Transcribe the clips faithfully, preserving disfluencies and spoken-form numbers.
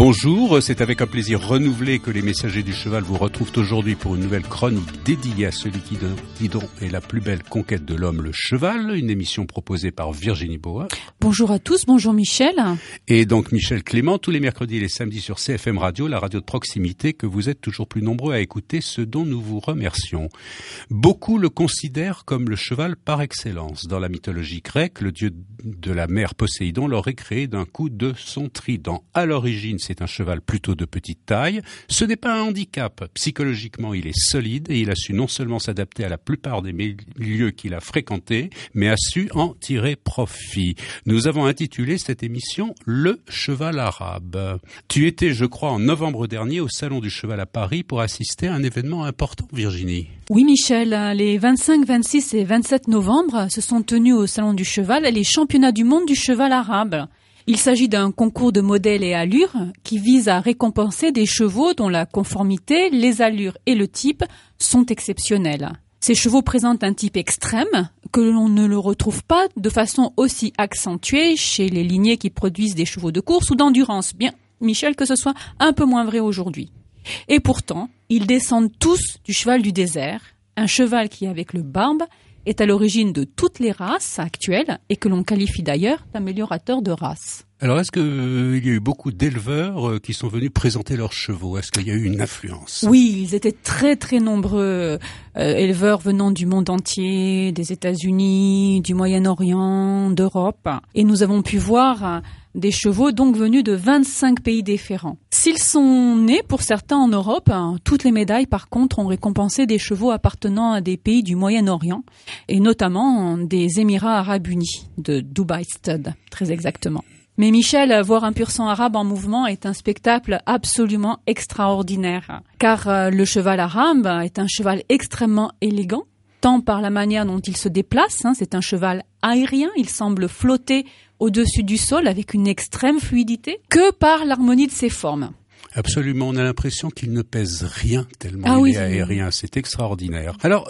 Bonjour, c'est avec un plaisir renouvelé que les Messagers du Cheval vous retrouvent aujourd'hui pour une nouvelle chronique dédiée à celui qui, dit donc, est la plus belle conquête de l'homme, le cheval, une émission proposée par Virginie Boa. Bonjour à tous, bonjour Michel. Et donc Michel Clément, tous les mercredis et les samedis sur C F M Radio, la radio de proximité que vous êtes toujours plus nombreux à écouter, ce dont nous vous remercions. Beaucoup le considèrent comme le cheval par excellence. Dans la mythologie grecque, le dieu de la mer Poséidon l'aurait créé d'un coup de son trident. À l'origine, c'est un cheval plutôt de petite taille. Ce n'est pas un handicap. Psychologiquement, il est solide et il a su non seulement s'adapter à la plupart des milieux qu'il a fréquentés, mais a su en tirer profit. Nous avons intitulé cette émission « Le cheval arabe ». Tu étais, je crois, en novembre dernier au Salon du Cheval à Paris pour assister à un événement important, Virginie. Oui, Michel. Les vingt-cinq, vingt-six et vingt-sept novembre se sont tenus au Salon du Cheval les championnats du monde du cheval arabe. Il s'agit d'un concours de modèles et allures qui vise à récompenser des chevaux dont la conformité, les allures et le type sont exceptionnels. Ces chevaux présentent un type extrême que l'on ne le retrouve pas de façon aussi accentuée chez les lignées qui produisent des chevaux de course ou d'endurance. Bien, Michel, que ce soit un peu moins vrai aujourd'hui. Et pourtant, ils descendent tous du cheval du désert, un cheval qui, avec le barbe, est à l'origine de toutes les races actuelles et que l'on qualifie d'ailleurs d'améliorateur de race. Alors, est-ce qu'il euh, y a eu beaucoup d'éleveurs euh, qui sont venus présenter leurs chevaux? Est-ce qu'il y a eu une affluence? Oui, ils étaient très très nombreux, euh, éleveurs venant du monde entier, des États-Unis, du Moyen-Orient, d'Europe. Et nous avons pu voir euh, des chevaux donc venus de vingt-cinq pays différents. S'ils sont nés pour certains en Europe, hein, toutes les médailles par contre ont récompensé des chevaux appartenant à des pays du Moyen-Orient et notamment des Émirats arabes unis, de Dubai Stud, très exactement. Mais Michel, voir un pur sang arabe en mouvement est un spectacle absolument extraordinaire. Car euh, le cheval arabe est un cheval extrêmement élégant, tant par la manière dont il se déplace, hein, c'est un cheval aérien, il semble flotter au-dessus du sol avec une extrême fluidité, que par l'harmonie de ses formes. Absolument, on a l'impression qu'il ne pèse rien tellement ah il oui, est aérien, c'est extraordinaire. Alors,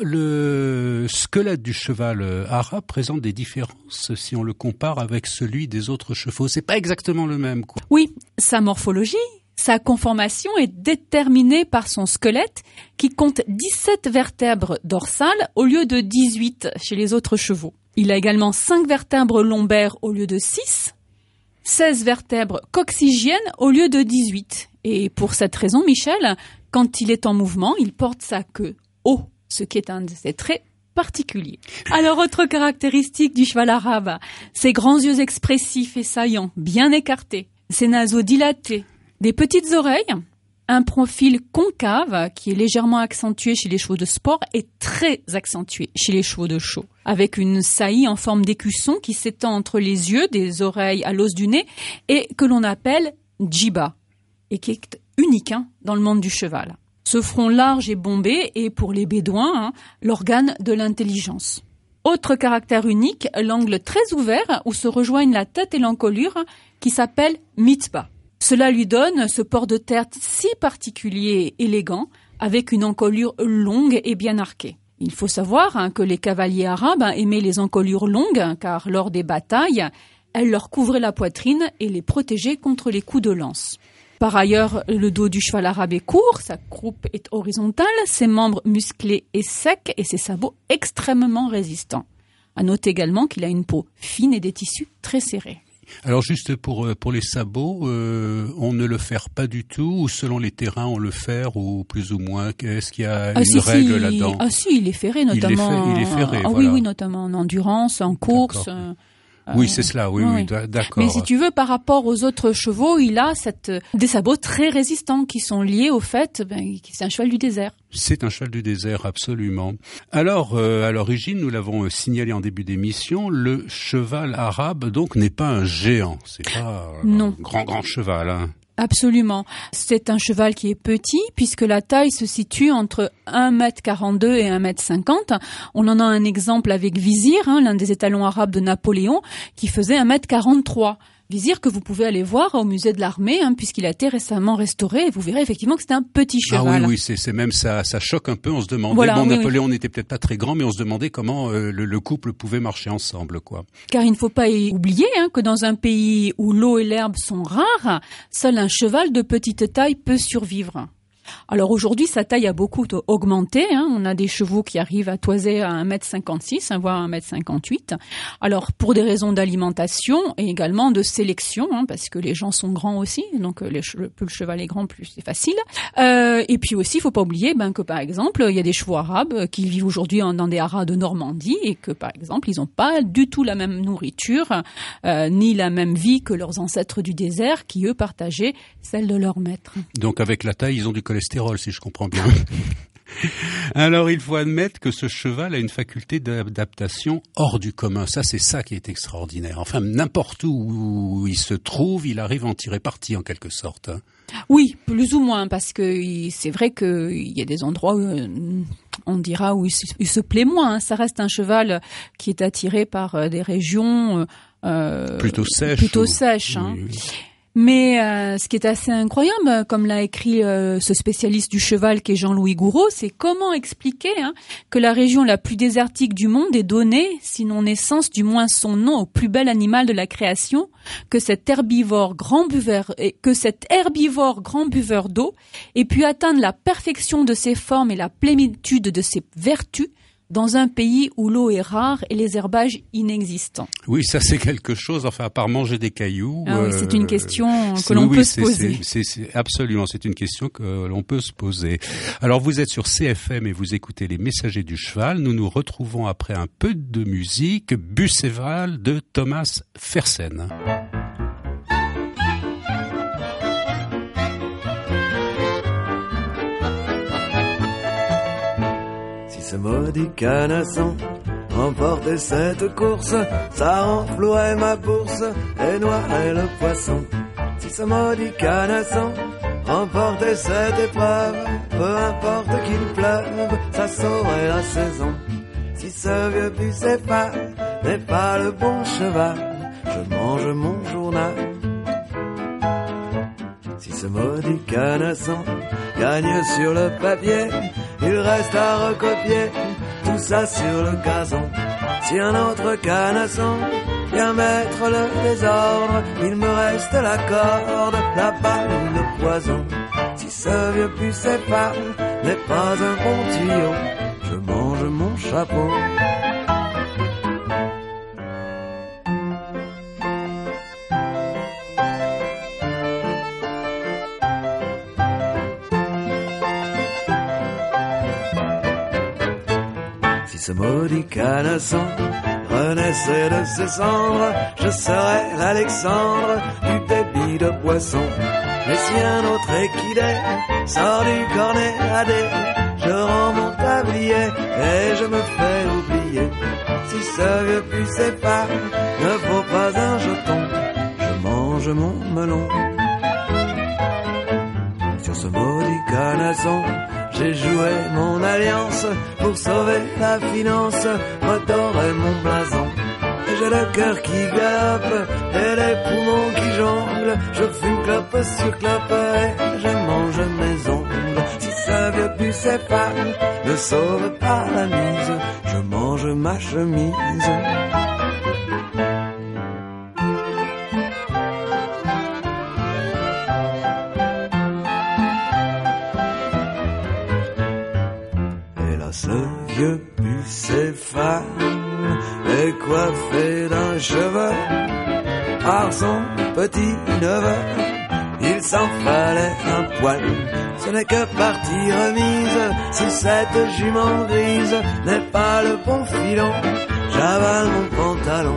le squelette du cheval arabe présente des différences si on le compare avec celui des autres chevaux. C'est pas exactement le même, quoi. Oui, sa morphologie, sa conformation est déterminée par son squelette qui compte dix-sept vertèbres dorsales au lieu de dix-huit chez les autres chevaux. Il a également cinq vertèbres lombaires au lieu de six, seize vertèbres coccygiennes au lieu de dix-huit. Et pour cette raison, Michel, quand il est en mouvement, il porte sa queue haut, ce qui est un de ses traits particuliers. Alors, autre caractéristique du cheval arabe, ses grands yeux expressifs et saillants, bien écartés, ses naseaux dilatés, des petites oreilles, un profil concave qui est légèrement accentué chez les chevaux de sport et très accentué chez les chevaux de show, avec une saillie en forme d'écusson qui s'étend entre les yeux, des oreilles à l'os du nez et que l'on appelle djiba, et qui est unique hein, dans le monde du cheval. Ce front large et bombé est pour les bédouins hein, l'organe de l'intelligence. Autre caractère unique, l'angle très ouvert où se rejoignent la tête et l'encolure qui s'appelle mitba. Cela lui donne ce port de tête si particulier et élégant avec une encolure longue et bien arquée. Il faut savoir hein, que les cavaliers arabes hein, aimaient les encolures longues car lors des batailles, elles leur couvraient la poitrine et les protégeaient contre les coups de lance. Par ailleurs, le dos du cheval arabe est court, sa croupe est horizontale, ses membres musclés et secs et ses sabots extrêmement résistants. À noter également qu'il a une peau fine et des tissus très serrés. Alors juste pour pour les sabots, euh, on ne le ferre pas du tout ou selon les terrains on le ferre ou plus ou moins. Est-ce qu'il y a ah, une si, règle si. là-dedans? Ah si, il est ferré notamment. Il est, fait, il est ferré. Ah voilà. oui, oui, notamment en endurance, en course. D'accord. Oui, c'est cela, oui, oui, oui, d'accord. Mais si tu veux, par rapport aux autres chevaux, il a cette, des sabots très résistants qui sont liés au fait ben, que c'est un cheval du désert. C'est un cheval du désert, absolument. Alors, euh, à l'origine, nous l'avons signalé en début d'émission, le cheval arabe, donc, n'est pas un géant. C'est pas non. un grand, grand cheval, hein. Absolument. C'est un cheval qui est petit puisque la taille se situe entre un mètre quarante-deux et un mètre cinquante. On en a un exemple avec Vizir, hein, l'un des étalons arabes de Napoléon, qui faisait un mètre quarante-trois. vizir que vous pouvez aller voir au musée de l'armée, hein, puisqu'il a été récemment restauré, et vous verrez effectivement que c'était un petit cheval. Ah oui, oui, c'est, c'est même ça, ça choque un peu. On se demandait, voilà, bon, oui, Napoléon oui. n'était peut-être pas très grand, mais on se demandait comment euh, le, le couple pouvait marcher ensemble, quoi. Car il ne faut pas oublier hein, que dans un pays où l'eau et l'herbe sont rares, seul un cheval de petite taille peut survivre. Alors aujourd'hui, sa taille a beaucoup augmenté. Hein. On a des chevaux qui arrivent à toiser à un mètre cinquante-six, hein, voire un mètre cinquante-huit. Alors pour des raisons d'alimentation et également de sélection, hein, parce que les gens sont grands aussi, donc les, plus le cheval est grand, plus c'est facile. Euh, et puis aussi, il faut pas oublier ben, que par exemple, il y a des chevaux arabes qui vivent aujourd'hui dans des haras de Normandie et que par exemple, ils n'ont pas du tout la même nourriture, euh, ni la même vie que leurs ancêtres du désert, qui eux partageaient celle de leur maître. Donc avec la taille, ils ont du cholestérol, si je comprends bien. Alors, il faut admettre que ce cheval a une faculté d'adaptation hors du commun. Ça, c'est ça qui est extraordinaire. Enfin, n'importe où il se trouve, il arrive à en tirer parti, en quelque sorte. Oui, plus ou moins, parce que c'est vrai qu'il y a des endroits où on dira où il se, il se plaît moins. Ça reste un cheval qui est attiré par des régions euh, plutôt sèches. Plutôt ou... sèches. Hein. Oui, oui. Mais euh, ce qui est assez incroyable, comme l'a écrit euh, ce spécialiste du cheval qui est Jean-Louis Gouraud, c'est comment expliquer hein, que la région la plus désertique du monde ait donné, sinon naissance, du moins son nom au plus bel animal de la création, que cet herbivore grand buveur, et que cet herbivore grand buveur d'eau ait pu atteindre la perfection de ses formes et la plénitude de ses vertus, dans un pays où l'eau est rare et les herbages inexistants. Oui, ça c'est quelque chose, enfin à part manger des cailloux... Ah oui, euh, c'est une question que c'est, l'on oui, peut c'est, se poser. C'est, c'est, c'est, absolument, c'est une question que l'on peut se poser. Alors vous êtes sur C F M et vous écoutez Les Messagers du Cheval. Nous nous retrouvons après un peu de musique, Bucéval de Thomas Fersen. Ce maudit canasson remportait cette course, ça renflouait ma bourse et noierait le poisson. Si ce maudit canasson remportait cette épreuve, peu importe qu'il pleuve, ça saurait la saison. Si ce vieux bucéphale n'est pas le bon cheval, je mange mon journal. Si ce maudit canasson gagne sur le papier, il reste à recopier tout ça sur le gazon. Si un autre canasson vient mettre le désordre, il me reste la corde, la balle ou le poison. Si ce vieux bucéphale n'est pas un bon tuyau, je mange mon chapeau. Ce maudit canasson renaissait de ses cendres, je serais l'Alexandre du débit de boisson. Mais si un autre équidé sort du cornet à dé, je rends mon tablier et je me fais oublier. Si ce vieux bucéphale ne vaut pas un jeton, je mange mon melon. Sur ce maudit canasson, j'ai joué mon alliance pour sauver la finance, redorer mon blason. Et j'ai le cœur qui galope et les poumons qui jonglent. Je fume clope sur clope et je mange mes ongles. Si ce vieux bucéphale ne sauve pas la mise, je mange ma chemise. Ce vieux bucéphale est coiffé d'un cheveu par son petit neveu. Il s'en fallait un poil, ce n'est que partie remise. Si cette jument grise n'est pas le bon filon, j'avale mon pantalon.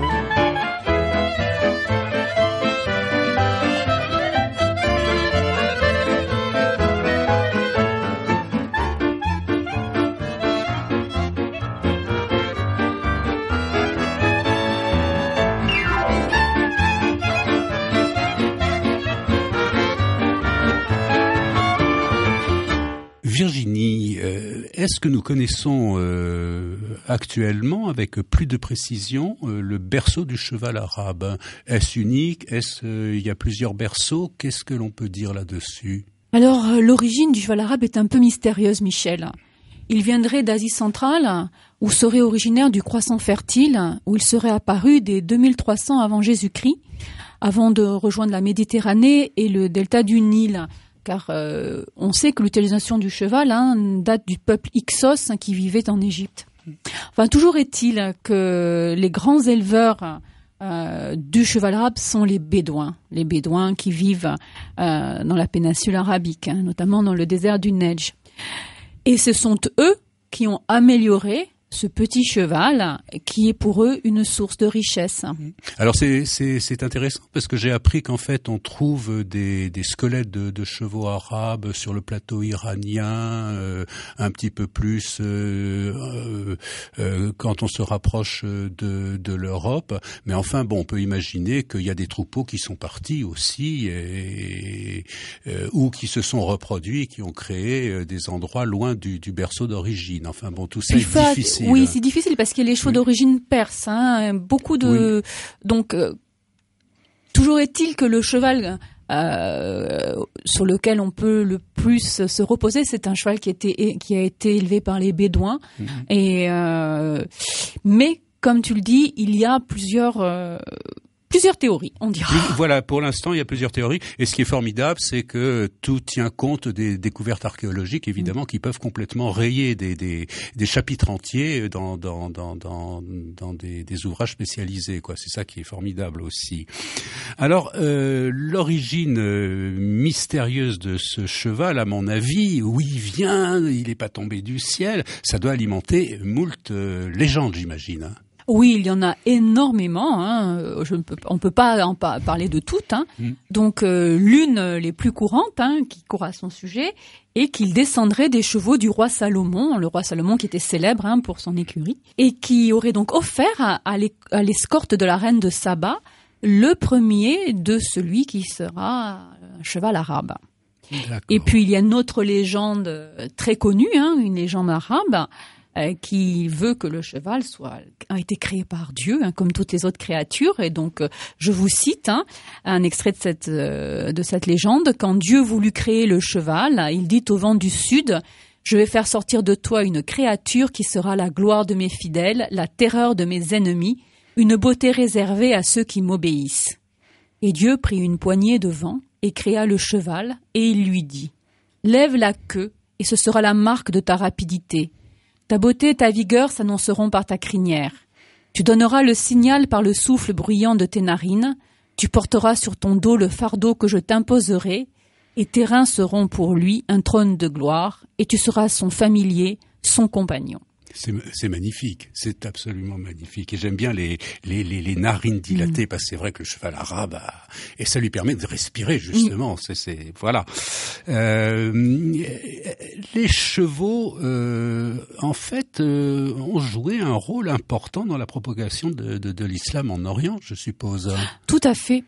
Virginie, euh, est-ce que nous connaissons euh, actuellement, avec plus de précision, euh, le berceau du cheval arabe? Est-ce unique? Est-ce euh, il y a plusieurs berceaux? Qu'est-ce que l'on peut dire là-dessus? Alors, euh, l'origine du cheval arabe est un peu mystérieuse, Michel. Il viendrait d'Asie centrale, ou serait originaire du croissant fertile, où il serait apparu dès deux mille trois cents avant Jésus-Christ, avant de rejoindre la Méditerranée et le delta du Nil. Car euh, on sait que l'utilisation du cheval hein, date du peuple Hyksos hein, qui vivait en Égypte. Enfin, toujours est-il que les grands éleveurs euh, du cheval arabe sont les Bédouins, les Bédouins qui vivent euh, dans la péninsule arabique, hein, notamment dans le désert du Neige. Et ce sont eux qui ont amélioré ce petit cheval qui est pour eux une source de richesse. Alors c'est c'est c'est intéressant parce que j'ai appris qu'en fait on trouve des des squelettes de, de chevaux arabes sur le plateau iranien, euh, un petit peu plus euh, euh, euh, quand on se rapproche de de l'Europe. Mais enfin bon, on peut imaginer qu'il y a des troupeaux qui sont partis aussi et, et euh, ou qui se sont reproduits, qui ont créé des endroits loin du du berceau d'origine. Enfin bon, tout ça est difficile. Oui, c'est difficile parce qu'il y a les chevaux oui. d'origine perse, hein, beaucoup de oui. donc euh, toujours est-il que le cheval euh, sur lequel on peut le plus se reposer, c'est un cheval qui a été qui a été élevé par les Bédouins mmh. et euh, mais comme tu le dis, il y a plusieurs euh, Plusieurs théories, on dira. Voilà, pour l'instant, il y a plusieurs théories. Et ce qui est formidable, c'est que tout tient compte des découvertes archéologiques, évidemment, mmh. qui peuvent complètement rayer des, des, des chapitres entiers dans, dans, dans, dans, dans des, des ouvrages spécialisés, quoi. C'est ça qui est formidable aussi. Alors, euh, l'origine mystérieuse de ce cheval, à mon avis, où il vient, il n'est pas tombé du ciel, ça doit alimenter moult euh, légendes, j'imagine, hein. Oui, il y en a énormément. Hein. Je ne peux, on ne peut pas en pa- parler de toutes. Hein. Mm. Donc, euh, l'une les plus courantes, hein, qui court à son sujet, est qu'il descendrait des chevaux du roi Salomon, le roi Salomon qui était célèbre hein, pour son écurie, et qui aurait donc offert à, à, l'es- à l'escorte de la reine de Saba le premier de celui qui sera un cheval arabe. D'accord. Et puis, il y a une autre légende très connue, hein, une légende arabe, qui veut que le cheval soit a été créé par Dieu, hein, comme toutes les autres créatures. Et donc, euh, je vous cite hein, un extrait de cette euh, de cette légende. Quand Dieu voulut créer le cheval, il dit au vent du sud: je vais faire sortir de toi une créature qui sera la gloire de mes fidèles, la terreur de mes ennemis, une beauté réservée à ceux qui m'obéissent. Et Dieu prit une poignée de vent et créa le cheval, et il lui dit: lève la queue, et ce sera la marque de ta rapidité. Ta beauté et ta vigueur s'annonceront par ta crinière. Tu donneras le signal par le souffle bruyant de tes narines. Tu porteras sur ton dos le fardeau que je t'imposerai, et tes reins seront pour lui un trône de gloire, et tu seras son familier, son compagnon. C'est, c'est magnifique, c'est absolument magnifique. Et j'aime bien les, les, les, les narines dilatées, mmh. parce que c'est vrai que le cheval arabe, a, et ça lui permet de respirer, justement. Mmh. C'est, c'est, voilà. Euh, les chevaux, euh, en fait, euh, ont joué un rôle important dans la propagation de, de, de l'islam en Orient, je suppose. Tout à fait.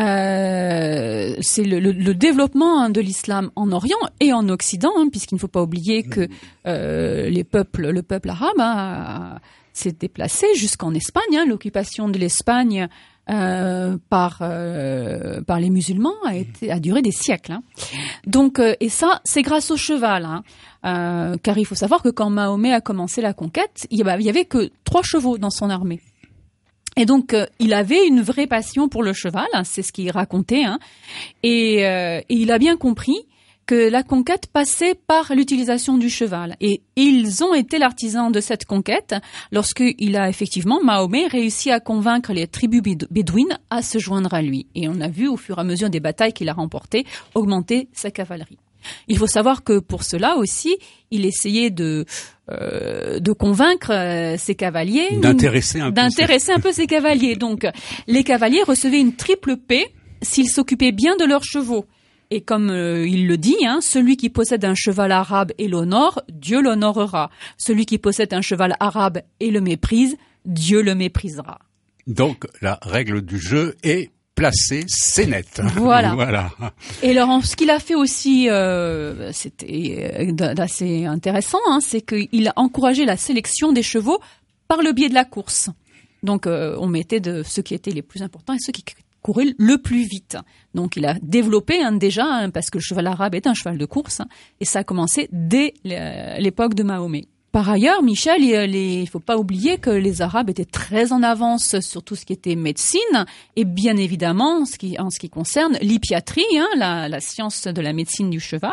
Euh, c'est le, le, le développement hein, de l'islam en Orient et en Occident, hein, puisqu'il ne faut pas oublier que euh, les peuples, le peuple arabe hein, s'est déplacé jusqu'en Espagne. Hein, l'occupation de l'Espagne euh, par euh, par les musulmans a, été, a duré des siècles. Hein. Donc, euh, et ça, c'est grâce au cheval, hein, euh, car il faut savoir que quand Mahomet a commencé la conquête, il y avait, il y avait que trois chevaux dans son armée. Et donc, euh, il avait une vraie passion pour le cheval, hein, c'est ce qu'il racontait, hein, et, euh, et il a bien compris que la conquête passait par l'utilisation du cheval. Et ils ont été l'artisan de cette conquête lorsqu'il a effectivement, Mahomet, réussi à convaincre les tribus bédouines à se joindre à lui. Et on a vu au fur et à mesure des batailles qu'il a remportées augmenter sa cavalerie. Il faut savoir que pour cela aussi, il essayait de euh, de convaincre euh, ses cavaliers, d'intéresser un peu, d'intéresser un peu ses cavaliers. Donc, les cavaliers recevaient une triple paix s'ils s'occupaient bien de leurs chevaux. Et comme euh, il le dit, hein, celui qui possède un cheval arabe et l'honore, Dieu l'honorera. Celui qui possède un cheval arabe et le méprise, Dieu le méprisera. Donc, la règle du jeu est placé, c'est net. Voilà. voilà. Et alors, ce qu'il a fait aussi, euh, c'était assez intéressant, hein, c'est qu'il a encouragé la sélection des chevaux par le biais de la course. Donc, euh, on mettait de ceux qui étaient les plus importants et ceux qui couraient le plus vite. Donc, il a développé hein, déjà, hein, parce que le cheval arabe est un cheval de course, hein, et ça a commencé dès l'époque de Mahomet. Par ailleurs, Michel, il ne faut pas oublier que les Arabes étaient très en avance sur tout ce qui était médecine et bien évidemment en ce qui, en ce qui concerne l'hippiatrie, hein, la, la science de la médecine du cheval.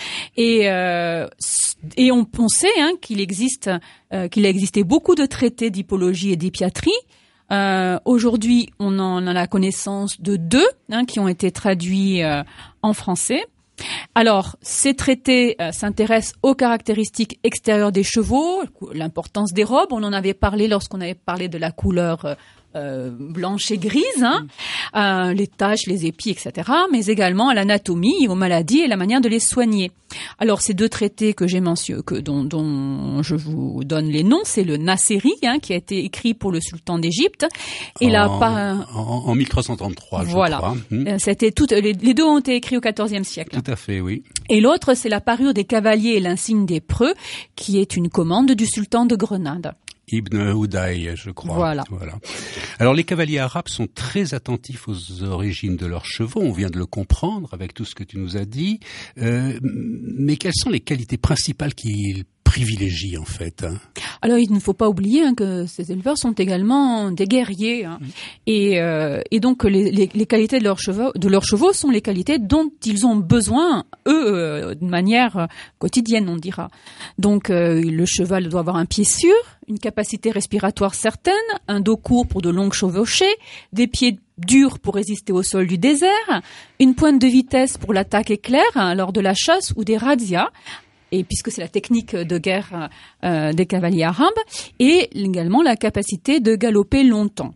Et, euh, et on, on sait hein, qu'il existe, euh, qu'il a existé beaucoup de traités d'hippologie et d'hippiatrie. Euh, aujourd'hui, on en a la connaissance de deux hein, qui ont été traduits euh, en français. Alors, ces traités euh, s'intéressent aux caractéristiques extérieures des chevaux, l'importance des robes. On en avait parlé lorsqu'on avait parlé de la couleur euh, euh, blanche et grise, hein, euh, les taches, les épis, et cetera. Mais également à l'anatomie, aux maladies et la manière de les soigner. Alors, ces deux traités que j'ai mentionnés, que dont, dont je vous donne les noms, c'est le Nasseri, hein, qui a été écrit pour le sultan d'Égypte, et en, là, en, en mille trois cent trente-trois, voilà. je crois. Voilà. C'était tout. Les, les deux ont été écrits au quatorzième siècle. Tout à fait, oui. Et l'autre, c'est la parure des cavaliers et l'insigne des preux, qui est une commande du sultan de Grenade. Ibn Houdaï, je crois. Voilà. voilà. Alors, les cavaliers arabes sont très attentifs aux origines de leurs chevaux. On vient de le comprendre avec tout ce que tu nous as dit. Euh, mais quelles sont les qualités principales qu'ils privilégient, en fait, hein? Alors, il ne faut pas oublier hein, que ces éleveurs sont également des guerriers. Hein. Mmh. Et, euh, et donc, les, les, les qualités de leurs chevaux, de leurs chevaux sont les qualités dont ils ont besoin, eux, euh, de manière quotidienne, on dira. Donc, euh, le cheval doit avoir un pied sûr, une capacité respiratoire certaine, un dos court pour de longues chevauchées, des pieds durs pour résister au sol du désert, une pointe de vitesse pour l'attaque éclair hein, lors de la chasse ou des razzias, et puisque c'est la technique de guerre euh, des cavaliers arabes, et également la capacité de galoper longtemps.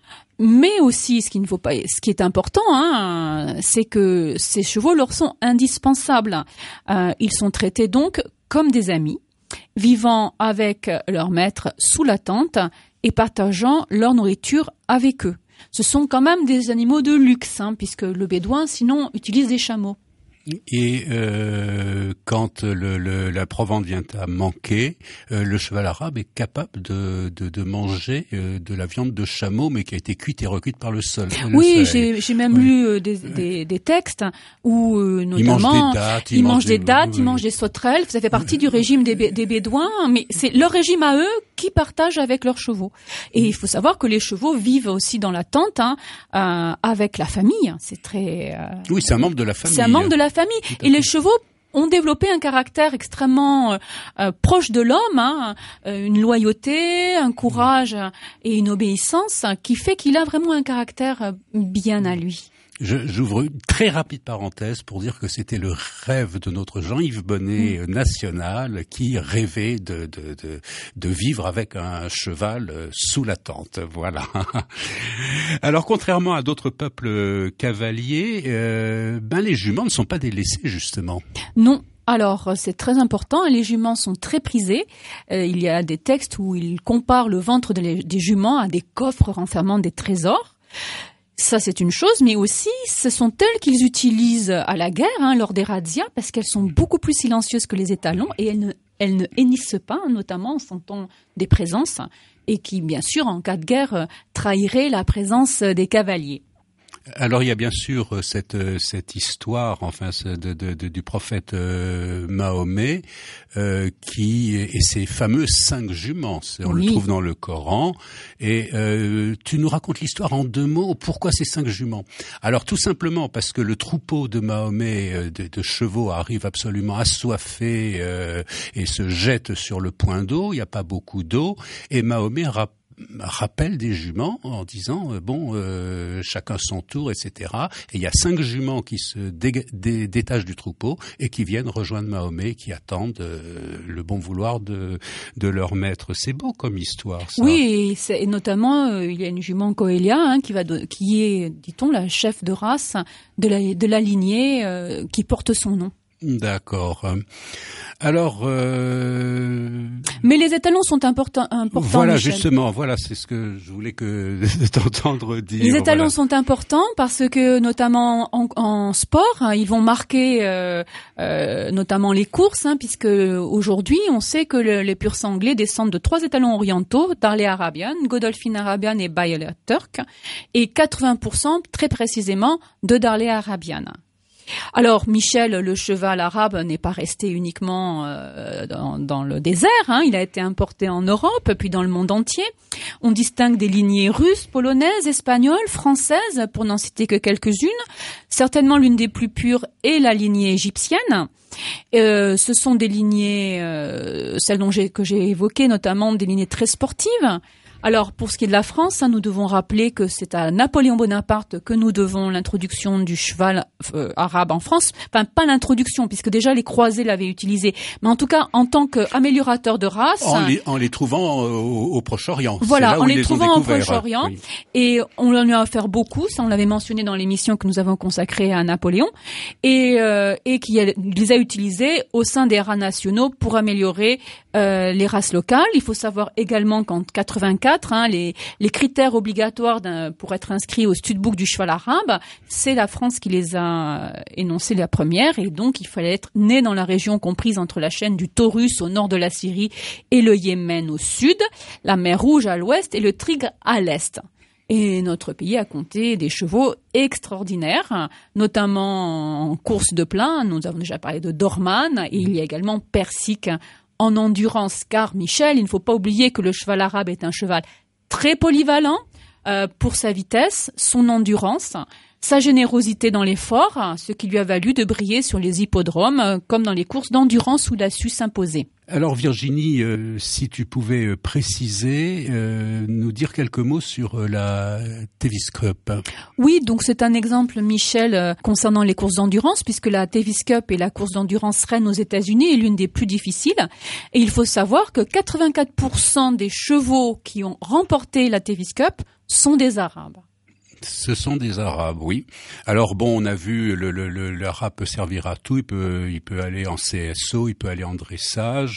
Mais aussi, ce qu'il ne faut pas, ce qui est important, hein, c'est que ces chevaux leur sont indispensables. Euh, ils sont traités donc comme des amis, vivant avec leur maître sous la tente et partageant leur nourriture avec eux. Ce sont quand même des animaux de luxe, hein, puisque le bédouin, sinon, utilise des chameaux. Et euh, quand le, le, la provende vient à manquer, euh, le cheval arabe est capable de, de, de manger euh, de la viande de chameau, mais qui a été cuite et recuite par le sol. Le oui, j'ai, j'ai même oui. lu des, des, des textes où euh, notamment ils mangent des dattes, ils, ils mangent des, dattes, oui. ils mangent des sauterelles. Ça fait partie du régime des, des bédouins, mais c'est leur régime à eux qui partagent avec leurs chevaux. Et il faut savoir que les chevaux vivent aussi dans la tente hein, euh, avec la famille. C'est très. Euh, oui, c'est un membre de la famille. C'est un membre de la famille. Et les chevaux ont développé un caractère extrêmement euh, proche de l'homme, hein, une loyauté, un courage et une obéissance qui fait qu'il a vraiment un caractère bien à lui. Je, j'ouvre une très rapide parenthèse pour dire que c'était le rêve de notre Jean-Yves Bonnet mmh. national qui rêvait de, de, de, de vivre avec un cheval sous la tente. Voilà. Alors, contrairement à d'autres peuples cavaliers, euh, ben les juments ne sont pas délaissés, justement. Non. Alors, c'est très important. Les juments sont très prisés. Euh, il y a des textes où ils comparent le ventre de les, des juments à des coffres renfermant des trésors. Ça, c'est une chose, mais aussi, ce sont elles qu'ils utilisent à la guerre, hein, lors des razzias, parce qu'elles sont beaucoup plus silencieuses que les étalons et elles ne, elles ne hennissent pas, notamment en sentant des présences, et qui, bien sûr, en cas de guerre, trahiraient la présence des cavaliers. Alors il y a bien sûr cette cette histoire, enfin de, de, de, du prophète euh, Mahomet, euh, qui et ces fameux cinq juments. On oui. le trouve dans le Coran. Et euh, tu nous racontes l'histoire en deux mots. Pourquoi ces cinq juments? Alors tout simplement parce que le troupeau de Mahomet de, de chevaux arrive absolument assoiffé euh, et se jette sur le point d'eau. Il n'y a pas beaucoup d'eau et Mahomet rappelle rappelle des juments en disant euh, bon euh, chacun son tour, et cetera. Et il y a cinq juments qui se dé- dé- détachent du troupeau et qui viennent rejoindre Mahomet, qui attendent euh, le bon vouloir de de leur maître. C'est beau comme histoire, ça. Oui, et, c'est, et notamment euh, il y a une jument Kohélia hein, qui va de, qui est, dit-on, la chef de race de la de la lignée euh, qui porte son nom. D'accord. Alors, euh... mais les étalons sont importants. importants voilà, Michel. Justement, voilà, c'est ce que je voulais que de t'entendre dire. Les étalons voilà. sont importants parce que, notamment en, en sport, hein, ils vont marquer euh, euh, notamment les courses, hein, puisque aujourd'hui, on sait que le, les pur sanglés descendent de trois étalons orientaux, Darley Arabian, Godolphin Arabian et Bayer Turk, et quatre-vingts pour cent très précisément de Darley Arabian. Alors, Michel, le cheval arabe, n'est pas resté uniquement euh, dans, dans le désert, hein. Il a été importé en Europe, puis dans le monde entier. On distingue des lignées russes, polonaises, espagnoles, françaises, pour n'en citer que quelques-unes. Certainement, l'une des plus pures est la lignée égyptienne. Euh, ce sont des lignées, euh, celles dont j'ai, que j'ai évoquées, notamment des lignées très sportives. Alors, pour ce qui est de la France, hein, nous devons rappeler que c'est à Napoléon Bonaparte que nous devons l'introduction du cheval euh, arabe en France. Enfin, pas l'introduction, puisque déjà les croisés l'avaient utilisé. Mais en tout cas, en tant qu'améliorateur de race... En les, en les trouvant au, au Proche-Orient. Voilà, en les, les trouvant au Proche-Orient. Oui. Et on en a offert beaucoup, ça on l'avait mentionné dans l'émission que nous avons consacrée à Napoléon. Et, euh, et qui les a utilisés au sein des rats nationaux pour améliorer euh, les races locales. Il faut savoir également qu'en quatre-vingt-quatre, Hein, les, les critères obligatoires pour être inscrit au studbook du cheval arabe, c'est la France qui les a énoncés la première, et donc il fallait être né dans la région comprise entre la chaîne du Taurus au nord de la Syrie et le Yémen au sud, la mer Rouge à l'ouest et le Tigre à l'est. Et notre pays a compté des chevaux extraordinaires, notamment en course de plein. Nous avons déjà parlé de Dorman, et il y a également Persique en endurance, car Michel, il ne faut pas oublier que le cheval arabe est un cheval très polyvalent euh, pour sa vitesse, son endurance, sa générosité dans l'effort, ce qui lui a valu de briller sur les hippodromes euh, comme dans les courses d'endurance où il a su s'imposer. Alors Virginie, euh, si tu pouvais préciser, euh, nous dire quelques mots sur euh, la Davis Cup. Oui, donc c'est un exemple, Michel, euh, concernant les courses d'endurance, puisque la Davis Cup est la course d'endurance reine aux États-Unis et l'une des plus difficiles. Et il faut savoir que quatre-vingt-quatre pour cent des chevaux qui ont remporté la Davis Cup sont des Arabes. Ce sont des Arabes, oui. Alors bon, on a vu le, le, le l'Arabe peut servir à tout. Il peut, il peut aller en C S O, il peut aller en dressage.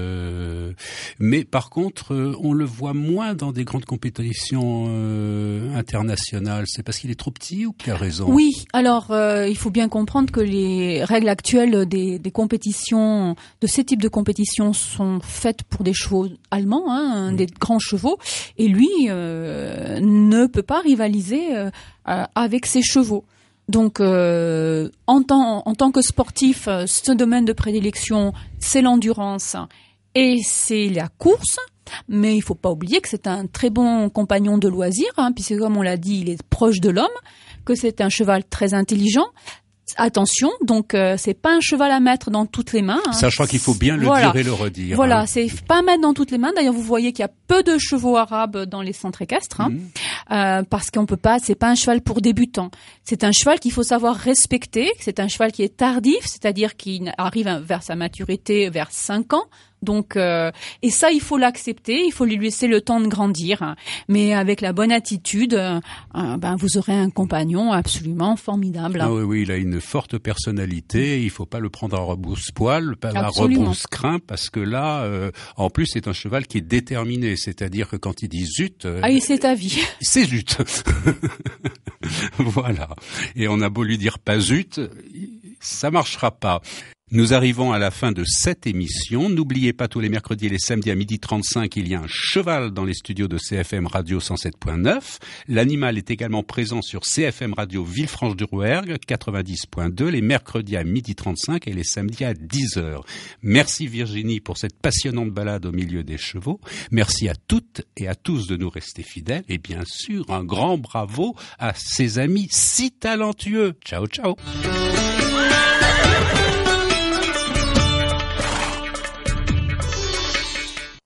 Euh, mais par contre, euh, on le voit moins dans des grandes compétitions euh, internationales. C'est parce qu'il est trop petit ou qu'il a raison? Oui. Alors, euh, il faut bien comprendre que les règles actuelles des, des compétitions, de ces types de compétitions, sont faites pour des chevaux allemands, hein, des grands chevaux, et lui euh, ne peut pas rivaliser Euh, euh, avec ses chevaux. Donc, euh, en, tant, en tant que sportif, ce domaine de prédilection, c'est l'endurance et c'est la course. Mais il faut pas oublier que c'est un très bon compagnon de loisir, hein, puisque comme on l'a dit, il est proche de l'homme, que c'est un cheval très intelligent. Attention, donc euh, c'est pas un cheval à mettre dans toutes les mains. Hein. Ça, je crois qu'il faut bien le voilà. dire et le redire. Voilà, hein. c'est pas à mettre dans toutes les mains. D'ailleurs, vous voyez qu'il y a peu de chevaux arabes dans les centres équestres, hein, mmh. euh, parce qu'on peut pas. C'est pas un cheval pour débutants. C'est un cheval qu'il faut savoir respecter. C'est un cheval qui est tardif, c'est-à-dire qu'il arrive vers sa maturité vers cinq ans. Donc, euh, et ça, il faut l'accepter, il faut lui laisser le temps de grandir. Mais avec la bonne attitude, euh, ben vous aurez un compagnon absolument formidable. Ah oui, oui, il a une forte personnalité. Il faut pas le prendre à rebrousse-poil, pas à rebrousse-crin, parce que là, euh, en plus, c'est un cheval qui est déterminé. C'est-à-dire que quand il dit zut, euh, ah, c'est ta vie. C'est zut. Voilà. Et on a beau lui dire pas zut, ça marchera pas. Nous arrivons à la fin de cette émission. N'oubliez pas, tous les mercredis et les samedis à midi trente-cinq, il y a un cheval dans les studios de C F M Radio cent sept point neuf. L'animal est également présent sur C F M Radio Villefranche-de-Rouergue quatre-vingt-dix point deux, les mercredis à midi trente-cinq et les samedis à dix heures. Merci Virginie pour cette passionnante balade au milieu des chevaux. Merci à toutes et à tous de nous rester fidèles. Et bien sûr, un grand bravo à ces amis si talentueux. Ciao, ciao.